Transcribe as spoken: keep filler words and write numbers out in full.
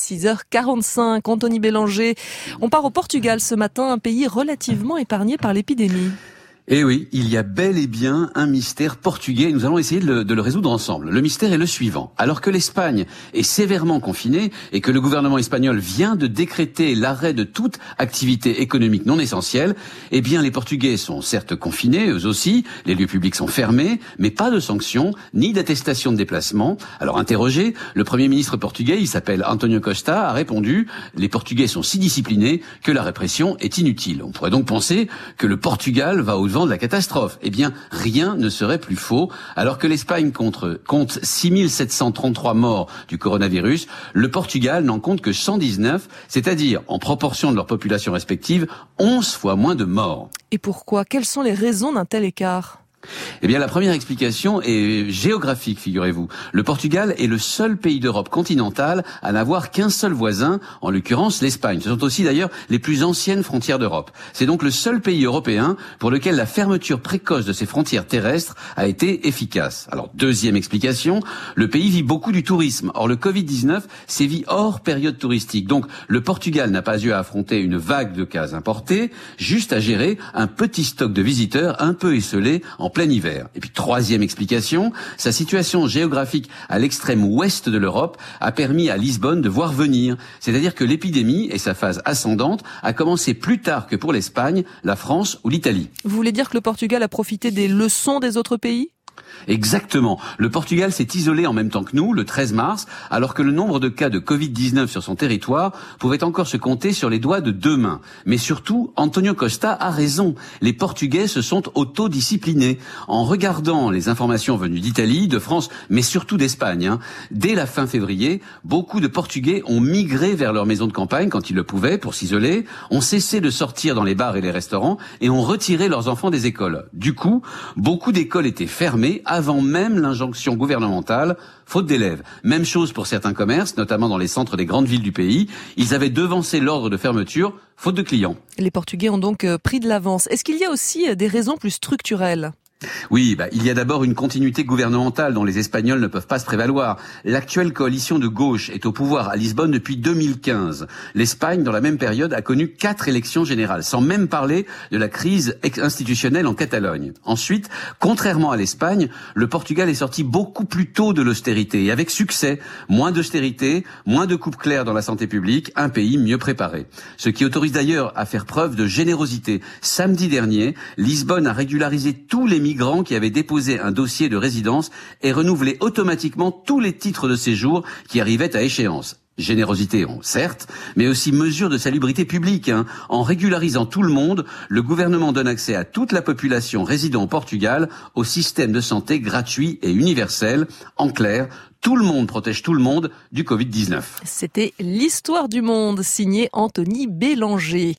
six heures quarante-cinq. Anthony Bélanger, on part au Portugal ce matin, un pays relativement épargné par l'épidémie. Eh oui, il y a bel et bien un mystère portugais et nous allons essayer de le, de le résoudre ensemble. Le mystère est le suivant. Alors que l'Espagne est sévèrement confinée et que le gouvernement espagnol vient de décréter l'arrêt de toute activité économique non essentielle, eh bien les Portugais sont certes confinés, eux aussi, les lieux publics sont fermés, mais pas de sanctions, ni d'attestation de déplacement. Alors interrogé, le Premier ministre portugais, il s'appelle António Costa, a répondu « Les Portugais sont si disciplinés que la répression est inutile ». On pourrait donc penser que le Portugal va au devant de la catastrophe. Eh bien, rien ne serait plus faux. Alors que l'Espagne compte, compte six mille sept cent trente-trois morts du coronavirus, le Portugal n'en compte que cent dix-neuf, c'est-à-dire, en proportion de leur population respective, onze fois moins de morts. Et pourquoi ? Quelles sont les raisons d'un tel écart ? Eh bien, la première explication est géographique, figurez-vous. Le Portugal est le seul pays d'Europe continentale à n'avoir qu'un seul voisin, en l'occurrence l'Espagne. Ce sont aussi d'ailleurs les plus anciennes frontières d'Europe. C'est donc le seul pays européen pour lequel la fermeture précoce de ses frontières terrestres a été efficace. Alors, deuxième explication, le pays vit beaucoup du tourisme. Or, le covid dix-neuf sévit hors période touristique. Donc, le Portugal n'a pas eu à affronter une vague de cas importés, juste à gérer un petit stock de visiteurs un peu esselés en plein hiver. Et puis troisième explication, sa situation géographique à l'extrême ouest de l'Europe a permis à Lisbonne de voir venir. C'est-à-dire que l'épidémie et sa phase ascendante a commencé plus tard que pour l'Espagne, la France ou l'Italie. Vous voulez dire que le Portugal a profité des leçons des autres pays ? Exactement. Le Portugal s'est isolé en même temps que nous, le treize mars, alors que le nombre de cas de covid dix-neuf sur son territoire pouvait encore se compter sur les doigts de deux mains. Mais surtout, António Costa a raison. Les Portugais se sont autodisciplinés. En regardant les informations venues d'Italie, de France, mais surtout d'Espagne, hein, dès la fin février, beaucoup de Portugais ont migré vers leur maison de campagne quand ils le pouvaient pour s'isoler, ont cessé de sortir dans les bars et les restaurants et ont retiré leurs enfants des écoles. Du coup, beaucoup d'écoles étaient fermées avant même l'injonction gouvernementale, faute d'élèves. Même chose pour certains commerces, notamment dans les centres des grandes villes du pays. Ils avaient devancé l'ordre de fermeture, faute de clients. Les Portugais ont donc pris de l'avance. Est-ce qu'il y a aussi des raisons plus structurelles ? Oui, bah, il y a d'abord une continuité gouvernementale dont les Espagnols ne peuvent pas se prévaloir. L'actuelle coalition de gauche est au pouvoir à Lisbonne depuis deux mille quinze. L'Espagne, dans la même période, a connu quatre élections générales, sans même parler de la crise institutionnelle en Catalogne. Ensuite, contrairement à l'Espagne, le Portugal est sorti beaucoup plus tôt de l'austérité, et avec succès. Moins d'austérité, moins de coupes claires dans la santé publique, un pays mieux préparé. Ce qui autorise d'ailleurs à faire preuve de générosité. Samedi dernier, Lisbonne a régularisé tous les migrants migrants qui avaient déposé un dossier de résidence et renouvelé automatiquement tous les titres de séjour qui arrivaient à échéance. Générosité, certes, mais aussi mesure de salubrité publique. Hein. En régularisant tout le monde, le gouvernement donne accès à toute la population résidant au Portugal au système de santé gratuit et universel. En clair, tout le monde protège tout le monde du covid dix-neuf. C'était l'histoire du monde, signé Anthony Bélanger.